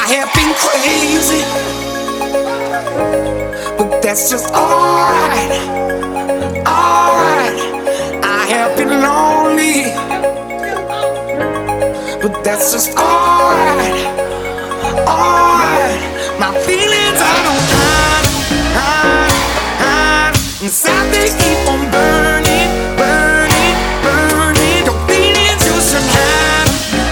have been crazy, but that's just alright, alright. I have been lonely, but that's just alright, alright. My feelings I don't hide, hide, hide. Inside they keep on burning.